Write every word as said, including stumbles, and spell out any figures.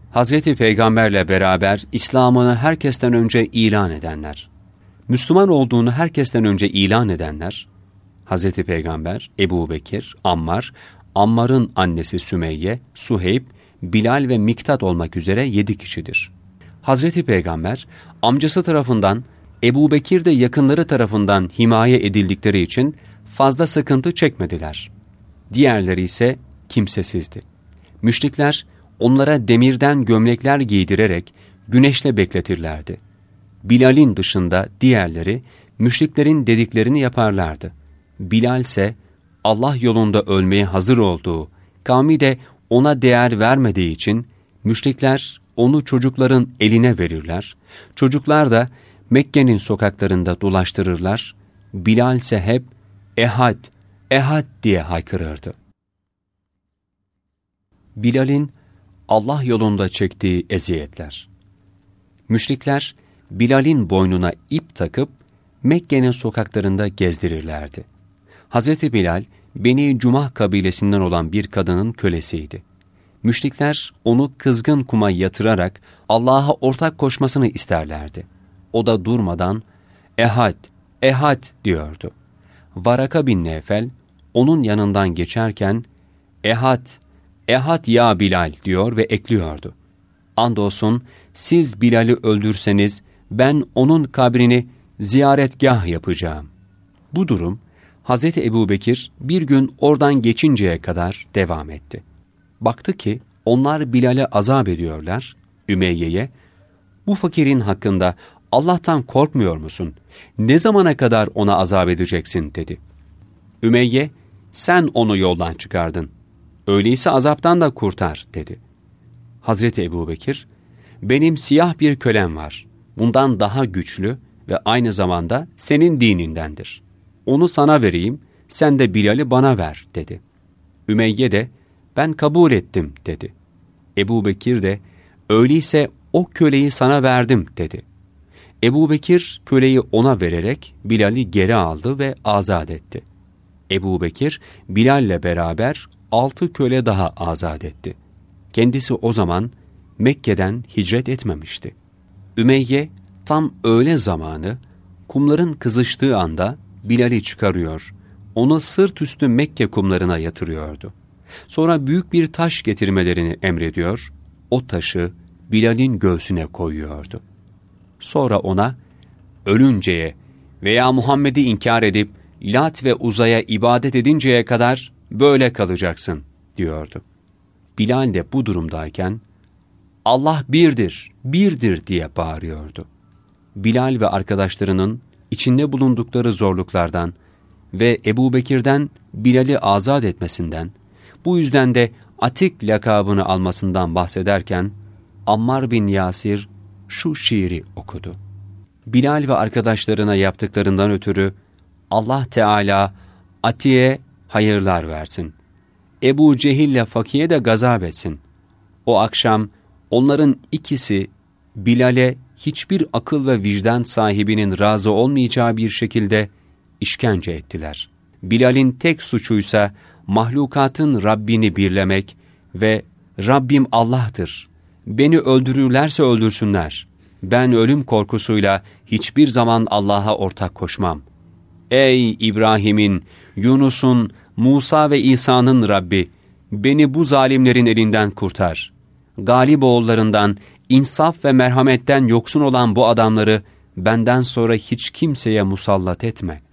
Hazreti Peygamberle beraber İslam'ını herkesten önce ilan edenler. Müslüman olduğunu herkesten önce ilan edenler, Hazreti Peygamber, Ebu Bekir, Ammar, Ammar'ın annesi Sümeyye, Suheyb, Bilal ve Miktat olmak üzere yedi kişidir. Hazreti Peygamber, amcası tarafından, Ebu Bekir de yakınları tarafından himaye edildikleri için fazla sıkıntı çekmediler. Diğerleri ise kimsesizdi. Müşrikler, onlara demirden gömlekler giydirerek güneşle bekletirlerdi. Bilal'in dışında diğerleri müşriklerin dediklerini yaparlardı. Bilal ise Allah yolunda ölmeye hazır olduğu, kavmi de ona değer vermediği için müşrikler onu çocukların eline verirler. Çocuklar da Mekke'nin sokaklarında dolaştırırlar. Bilal ise hep ehad, ehad diye haykırırdı. Bilal'in Allah yolunda çektiği eziyetler. Müşrikler Bilal'in boynuna ip takıp Mekke'nin sokaklarında gezdirirlerdi. Hazreti Bilal, Beni Cumah kabilesinden olan bir kadının kölesiydi. Müşrikler onu kızgın kuma yatırarak Allah'a ortak koşmasını isterlerdi. O da durmadan ehad, ehad diyordu. Varaka bin Nevfel onun yanından geçerken ehad, ehad ya Bilal diyor ve ekliyordu. Andolsun siz Bilal'i öldürseniz ben onun kabrini ziyaretgah yapacağım. Bu durum Hazreti Ebubekir bir gün oradan geçinceye kadar devam etti. Baktı ki onlar Bilal'e azap ediyorlar. Ümeyye'ye, bu fakirin hakkında Allah'tan korkmuyor musun? Ne zamana kadar ona azap edeceksin dedi. Ümeyye, sen onu yoldan çıkardın. Öyleyse azaptan da kurtar dedi. Hazreti Ebubekir, benim siyah bir kölem var. Bundan daha güçlü ve aynı zamanda senin dinindendir. Onu sana vereyim, sen de Bilal'i bana ver dedi. Ümeyye de, ben kabul ettim dedi. Ebubekir de, öyleyse o köleyi sana verdim dedi. Ebubekir köleyi ona vererek Bilal'i geri aldı ve azat etti. Ebubekir Bilal'le beraber altı köle daha azat etti. Kendisi o zaman Mekke'den hicret etmemişti. Ümeyye tam öğle zamanı kumların kızıştığı anda Bilal'i çıkarıyor, onu sırt üstü Mekke kumlarına yatırıyordu. Sonra büyük bir taş getirmelerini emrediyor, o taşı Bilal'in göğsüne koyuyordu. Sonra ona, ölünceye veya Muhammed'i inkar edip Lat ve Uza'ya ibadet edinceye kadar böyle kalacaksın diyordu. Bilal de bu durumdayken, Allah birdir, birdir diye bağırıyordu. Bilal ve arkadaşlarının içinde bulundukları zorluklardan ve Ebubekir'den Bilal'i azat etmesinden, bu yüzden de Atik lakabını almasından bahsederken, Ammar bin Yasir şu şiiri okudu. Bilal ve arkadaşlarına yaptıklarından ötürü Allah Teala Ati'ye hayırlar versin. Ebu Cehil'le Fakiye de gazap etsin. O akşam onların ikisi Bilal'e hiçbir akıl ve vicdan sahibinin razı olmayacağı bir şekilde işkence ettiler. Bilal'in tek suçuysa mahlukatın Rabbini birlemek ve Rabbim Allah'tır. Beni öldürürlerse öldürsünler. Ben ölüm korkusuyla hiçbir zaman Allah'a ortak koşmam. Ey İbrahim'in, Yunus'un, Musa ve İsa'nın Rabbi, beni bu zalimlerin elinden kurtar. Galip oğullarından, insaf ve merhametten yoksun olan bu adamları benden sonra hiç kimseye musallat etme.